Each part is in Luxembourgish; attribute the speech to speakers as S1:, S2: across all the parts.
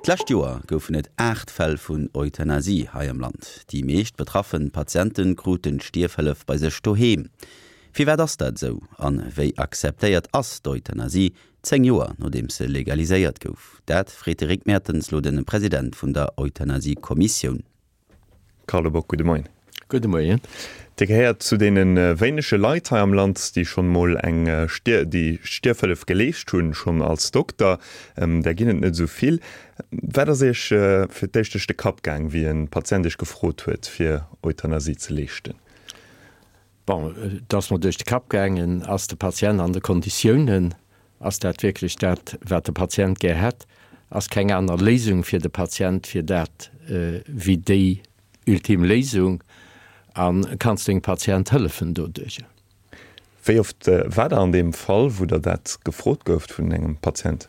S1: D'lächt Joer goufen net 8 Fäll vun Euthanasie hai am Land. Die meescht betraffen Patienten kruten Stierfëllef bei sech doheem. Wie wär das dat so? An wéi akzeptéiert ass d'Euthanasie 10 Joer nodem se legaliséiert gouf. Dat Frederik Mertens lo den Präsident vun der Euthanasie-Kommission.
S2: Carlo Bock, gute Moin.
S3: Gute Moin.
S2: Der gehört zu denen weinische Leute am Land, die schon mal die Stierfëllef gelecht hun schon als Doktor, der ginnet net so viel. Wäder sech fir d'echtechte Kapgang wie en patientisch gefrot huet fir Euthanasie ze lechten?
S3: Bon, dass man durch die Kapgängen als der Patient an de Konditionen, als dat wirklich dat wat der Patient gehät, als keine andere Lesung fir de Patient fir dat wie die ultime Lesung an kannst den Patient helfen dodurch.
S2: Wie oft war an dem Fall, wo der dat gefrot gouft vun engem Patient?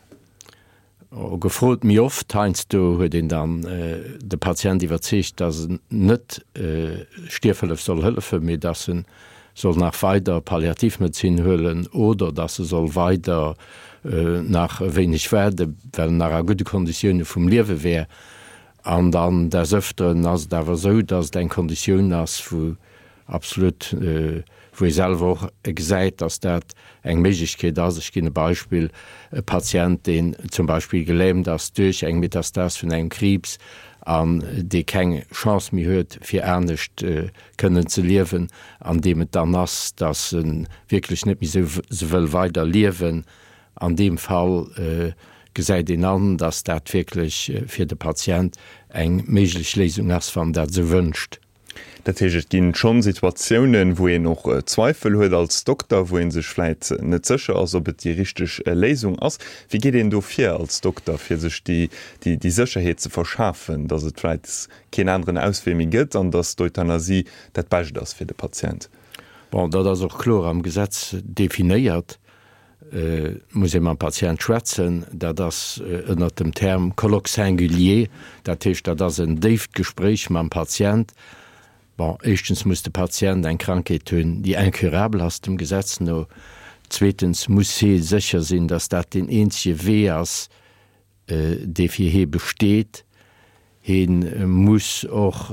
S3: Gefrot mir oft heinst du huet den dann de Patient iwwerzicht, dat net Stierfëllef soll hëllefe, mir dat soll nach weiter Palliativmedizin hëllen oder dat se soll weiter nach wenig werde, well nach a gute Konditionne vum Liewe wär. An dann der Öfteren ass dawer so, dats dein Konditionun ass wo absolut wo selber auch gesagt, dass dat eng Möglichkeit ist. Ich gebe ein Beispiel, ein Patient, den zum Beispiel gelähmt ist durch eng Metastas von einem Krebs, die keine Chance mehr hat, für ernst können zu leben, an dem es dann ist, dass wirklich nicht mehr so will weiter leben. An dem Fall gesagt ihn an, dass das wirklich für den Patient eng mögliche Lösung ist, wenn er so wünscht.
S2: Dat gin schon Situationen, wo noch Zweifel huet als Doktor, wo sech vielleicht net sicher ass ob die richtig Lesung ass. Wie geht den dofir als Doktor fir sech die Sicherheit zu verschaffen, dass het vielleicht kein anderen Auswemi gibt, an dass Euthanasie dat be das fir den Patient.
S3: Bon, da das auch klar am Gesetz definiert, muss man Patient schwätzen, da das unter dem Term colloque singulier, dat heißt, da das ein Gespräch mit dem Patient. Bon, erstens muss der Patient eine Krankheit haben, die inkurabel aus dem Gesetz noch. Zweitens muss er sicher sein, dass das den einzigen Weg ist, der für ihn besteht. Er muss auch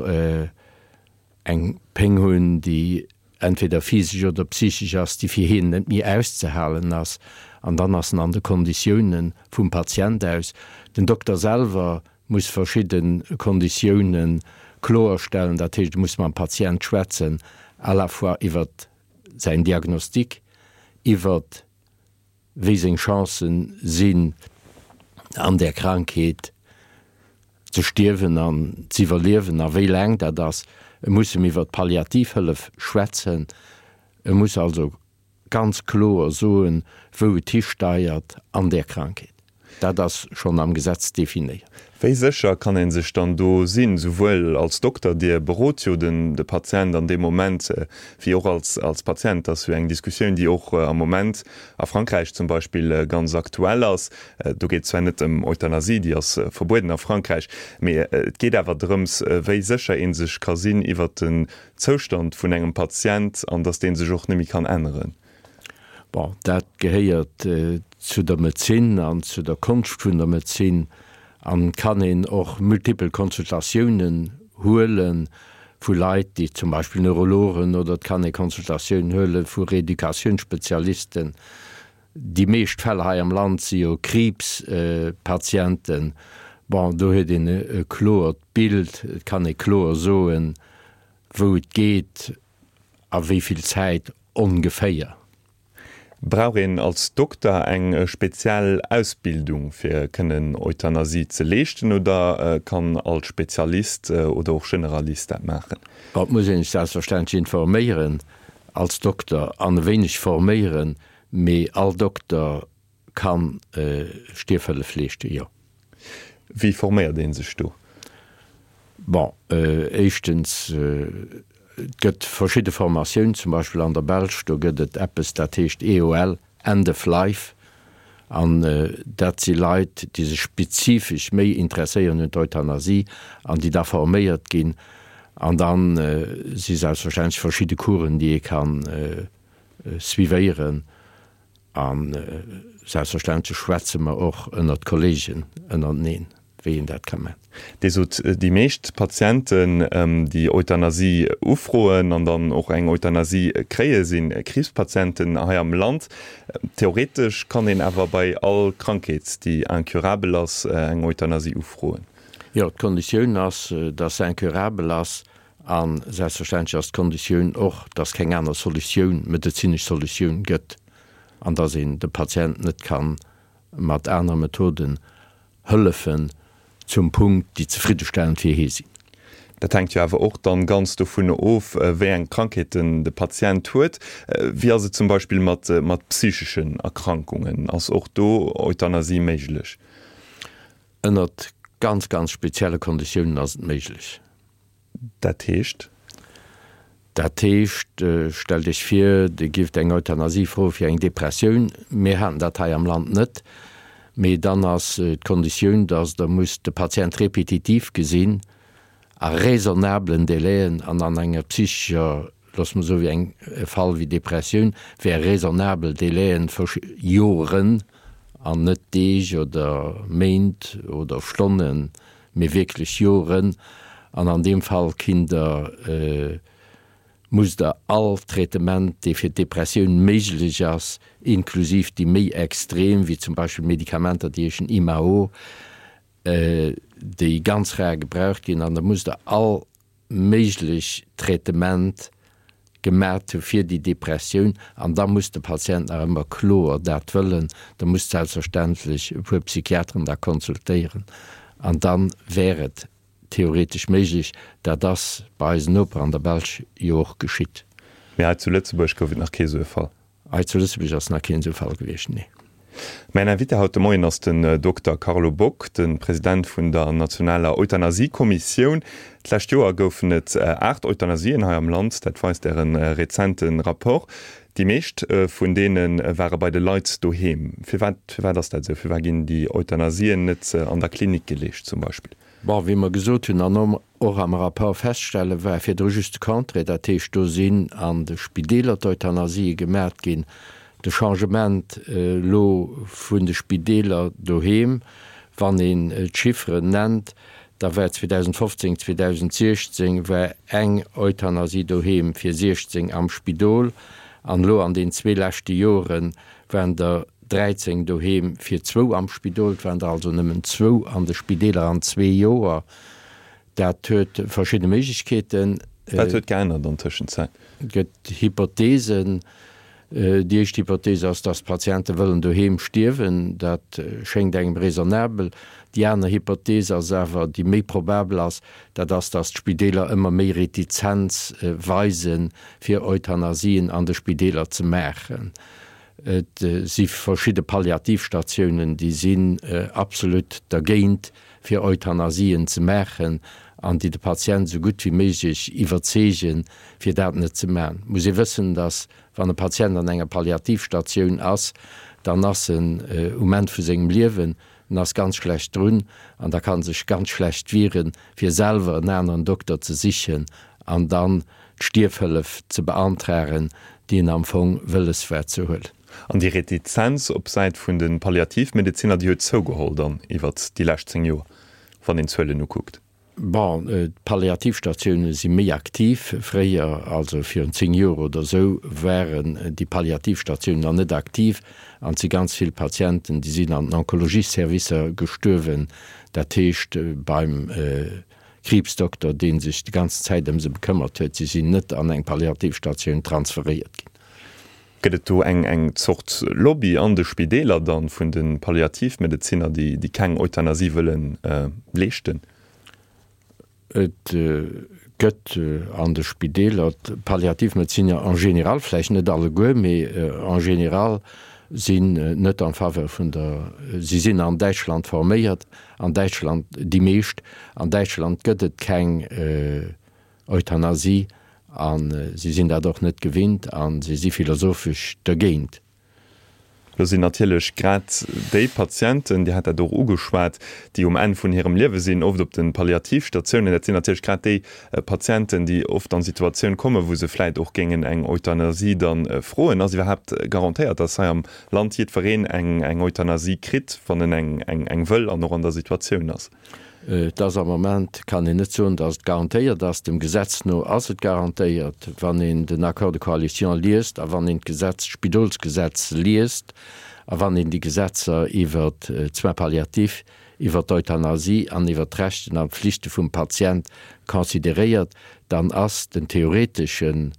S3: eine Peng haben, die entweder physisch oder psychisch ist, die für ihn nicht mehr auszuhalten ist. Und dann aus anderen Konditionen vom Patienten aus. Der Doktor selber muss verschiedene Konditionen klarstellen, dat heißt, muss man Patient schwätzen, à la fois iwwer sein Diagnostik, iwwer wie seine Chancen sind, an der Krankheit zu sterben, an zu überleben, an wie lang das. Muss iwwer Palliativhilfe schwätzen, muss also ganz klar sagen, wo es steuert an der Krankheit. Das schon am Gesetz definiert.
S2: Wie sicher kann sich dann do sinn, sowohl als Doktor, der berot den Patient an dem Moment, wie auch als Patient, dass wir eng Diskussion, die auch am Moment a Frankreich zum Beispiel ganz aktuell ist. Du geht zwar nicht Euthanasie, die ist verboten auf Frankreich, aber geht aber darum, wie sicher sich kann sinn iwwer den Zustand von engem Patient, an das den sich auch nämlich kann ändern.
S3: Bon, das gehört zu der Medizin und zu der Kunst von der Medizin. Und kann ihn auch multiple Konsultationen holen für Leute, die zum Beispiel Neurologen, oder kann eine Konsultation holen für Reedikationsspezialisten. Die meisten Fälle hier im Land sind ja Krebspatienten. Bon, da hat ein klares Bild, kann ich klar sagen, wo es geht, auf wie viel Zeit ungefähr.
S2: Brauchen als Doktor eng spezielle Ausbildung für können Euthanasie zu leisten oder kann als Spezialist oder auch Generalist das machen?
S3: Das muss ich selbstverständlich informieren als Doktor, an wenig formieren, aber als Doktor kann Stierfëllef leisten, ja.
S2: Wie formiert den sich du?
S3: Bon, erstens gibt verschiedene Formationen, zum Beispiel an der Belsch, da gibt es etwas, das heißt EOL, End of Life. Und das sind Leute, die sich spezifisch mehr interessieren in der Euthanasie, und die da formiert gehen. Und dann sind selbstverständlich verschiedene Kuren, die ich kann suivieren. Und selbstverständlich schwätzen wir auch in den Kollegen, in den wie dat kann man.
S2: Die meescht Patienten die Euthanasie ufroen an dann auch eng Euthanasie kree sinn Krebspatienten am Land. Theoretisch kann den awer bei all Krankheits, die inkurabel ass eng Euthanasie ufroen.
S3: Ja, Konditionun ass dat inkurabel ass an selbstverständlich als Konditionun och dats keng aner Soluioun medizinisch Soluioun gëtt, an dat sinn de Patient net kann mat einer Methoden hëllefen zum Punkt die zufriedenstellen fir hesinn.
S2: Dat hängt ja awer auch dann ganz davon of, wé eng Krankheiten de Patient huet, wie se zum Beispiel mat psychischen Erkrankungen ass och do Euthanasie méiglech.
S3: Ënnert ganz spezielle Konditionen as méiglich.
S2: Dat heescht?
S3: Dat Techt stel dich fir, de gift eng Euthanasie vor fir eng Depressioun, mé han dat am Land net, méi dann ass Konditionun, dats da muss de Patient repetitiv gesinn a raisonnablen Deléen an enger psychischer, lass man so wie eng Fall wie Depressioun, wär raisonnabel Deléen ver Joren an net Deeg oder Meint oder Stonnen, méi wirklich Joren, an dem Fall Kinder muss der all Tretement, die fir Depressioun méiglich ass, inklusiv die méi extrem, wie zum Beispiel Medikamenter, die ich IMAO, die ganz rar gebraucht gin, an da muss der all méiglich Tretement gemerkt fir die Depressioun, an da muss der Patient immer klar dat wëllen, da muss selbstverständlich pu Psychiatren da konsultieren. An dann wäret theoretisch méiglich, dat das bei Oper an der Belsch Joch geschitt.
S2: Ja, zu Lützeburg gouf nach Käsefall.
S3: Zu Lützeburg ass nach Käsefall gewesen, nee.
S2: Mein Wit haut Moin ass den Dr. Carlo Bock, den Präsident vun der Nationaler Euthanasiekommission. D'lächt Joer goufen net 8 Euthanasien ha am Land, dat weist en rezenten rapport. Die meescht vun denen waren bei de Leiits doheem. Fir das dat se? Fir ginn die Euthanasien net an der Klinik gelecht zum Beispiel?
S3: Wie man gesot hun an och am rapport feststelle, wär fir d just Kantre dat Teech do sinn an de Spideler d'Euthanasie gemerkt gin, de Changement lo vun de Spideler doheem, wann en Chiffre nennt, da wär 2015 2016 wär eng Euthanasie doheem fir 16 am Spidol, an lo an den 2 lächte Joren wenn der 13 doheem fir 2 am Spidol, wenn also nëmmen 2 an de Spideler an 2 Joer, dat huet verschiedene Möglichkeiten.
S2: Dat huet gerne an Tschenzeit.
S3: Gëtt Hypothesen, die echt Hypothese ass dass Patienten wëllen doheem stirwen, dat schenkt engem raisonnabel. Die andere Hypothese as sewer die méi probabel ass, dat das Spideler immer méi Retizenz weisen fir Euthanasien an de Spideler ze machen. Sie verschiedene Palliativstationen, die sinn absolut dagéint fir Euthanasien ze machen, an die de Patient so gut wie méigich iwwerzegen fir dat net ze machen. Muss sie wissen, dass wann der Patient an enger Palliativstationun ass, dann assen Moment vu segem Liewen ass ganz schlecht runn, an da kann sich ganz schlecht viren fir selber en anderen Doktor ze sichen, an dann Stierfëllef ze beantragen, die in Amfang wëlleswer zu hull.
S2: An die Retizenz op seit vun den Palliativmediziner die huet zougeholt an iwwer die Lächtzing Joer van den Zëlle no guckt.
S3: Palliativstationen sind méi aktiv, fréier also fir 10 Euro oder so wären die Palliativstationen an net aktiv, an sie ganz viel Patienten, die sind an Onkologieservice gestürwen, der Techt beim Krebsdoktor, den sich die ganze Zeit se bekümmert huet, sie sind net an eng Palliativstation transferiert gin.
S2: Gëtt du eng zocht Lobby an de Spideler dann vun den Palliativmediziner, die keng Euthanasie wëllen lechten?
S3: Et gëtt an de Spideler Palliativmediziner en general flläch net alle goe, méi en general sinn net an Fawer vun sie sinn an Deitschland forméiert, an Deitschland die meescht, an Deitschland gëtt keng Euthanasie, an sie sinn doch net gewinnt, an sie philosophisch dagéint.
S2: Da sind natürlich grad déi Patienten, die hat er doch ugeschwart, die en vun ihrem Lewe sinn oft op den Palliativstationen, dat sind natürlich grad déi Patienten, die oft an Situationen komme, wo se vielleicht auch gegen eng Euthanasie dann frohen. Also wir habt garantiert, dass er am Land hiet Verein eng Euthanasie krit van den eng wëll an noch an der Situation ass.
S3: Das am moment kann ich net so, dass garantiiert, dass dem Gesetz no as garantiiert, wann in den Akkor de Koalition liest, a wann in Gesetz Spidulsgesetz liest, a wann in die Gesetzer iwwer zwei Palliativ, iwwer Euthanasie an iwwer Rechten an Pflichte vum Patient konsideiert, dann ass den theoretische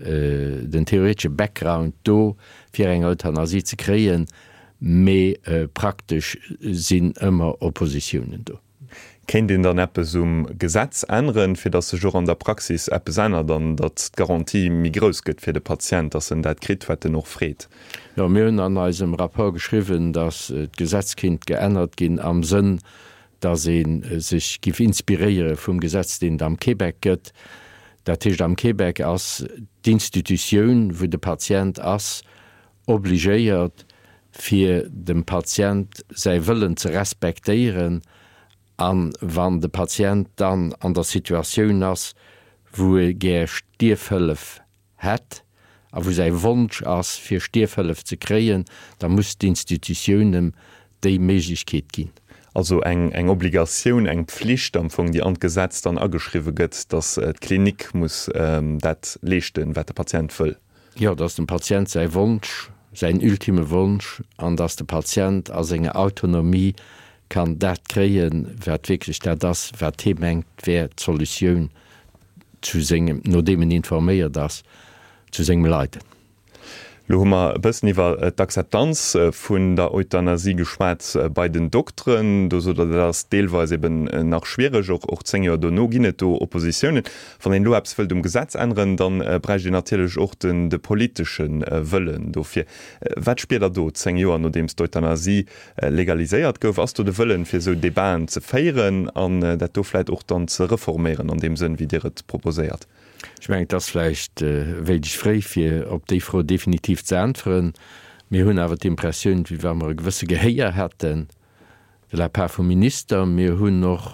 S3: Background do fir eng Euthanasie ze kreen, méi praktisch sinn ëmmer Oppositionen do.
S2: Kennt den dann Appppe Gesetz ändern, fir dat se Jo an der Praxis Appppe senner, dann dat Garantie mi grös gëtt fir de Patient, dats en dat Kritwette noch réet.
S3: Ja, mir hunn an eisem rapport geschriwen, dats d Gesetzkind geënnert ginn am Sinn, dat se sich gif inspiriere vum Gesetz, den am Quebec gëtt, dat hicht am Quebec ass d'Institutioun, wo de Patient ass obligéiert fir dem Patient sei Wëllen ze respektéieren, an wann de Patient dann an der Situationun ass, wo ger Stierfëllef het, a wo sei Wunsch ass fir Stierfëllef ze kreien, da muss d'Institutionioen déi Meigkeet ginn.
S2: Also eng Obligationun eng Pflicht am vung die angesetzt dann ageschriwe gëtt, dats Klinik muss dat lechten, wat der Patient fëll.
S3: Ja, dats dem Patient sei Wunsch, sein ultime Wunsch, an dats der Patient as enge Autonomie kann dat kreien, wirklich das mengt wer Soluioun zu singen, no dem informéiert das zu singen leiten.
S2: Lo hummer bëssen iwwer d'Akzeptanz vun der Euthanasie geschwaz bei den Doktoren, do so dat das deelweis eben nach schwiereg och 10 Joer do no ginnet do Oppositionen. Van den Loapps vëll dem Gesetz ändern, dann breich je natilech och de politischen Wëllen dofir. Wat speet er do 10 Joer no dems d'Euthanasie legaliséiert gouf, ass du de Wëllen fir so Debatten ze féieren an dat doläit och dann ze reformieren an dem Sinn, wie Dir et proposéiert.
S3: Ich mein, das vielleicht ich frei fir op déi Frau definitiv ze antworten. Mir hunn awer d'Impressioun, wie wir a gewësse Geheier hätten, de paar vum Minister, mir hunn noch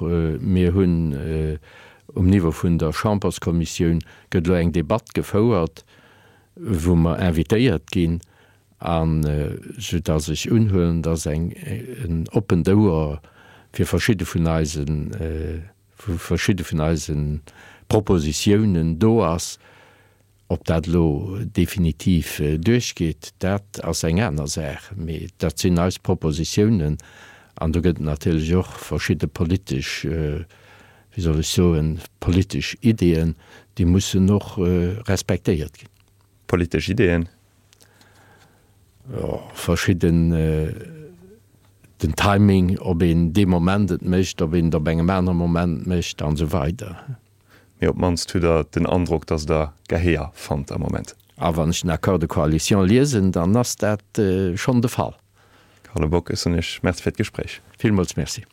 S3: Niveau vun der Chamberskommissionun gëtt eng Debatte gefouert, wo man invitéiert ginn an so dat sich unhhullen, dats en Open Door fir verschiedene vun Eisen Propositionen do ass, ob dat lo definitiv durchgeht, dat ass eng ennner sech. Dat sinn als Propositionen an du gëtt natürlich joch verschiedene politisch politisch Ideen, die mussssen noch respektiert gin.
S2: Politisch Ideen?
S3: Ja, verschieden den Timing, ob en de Momentet mecht, ob en der engem Männer Moment mecht an so weiter.
S2: Op manst du den Andruck, dats der Geheer fand am Moment.
S3: A wann ich Akkor de Koalition lesen, dann ass dat schon de Fall.
S2: Karl Bock is ech Merz fir d Gespräch.
S3: Vielmals merci.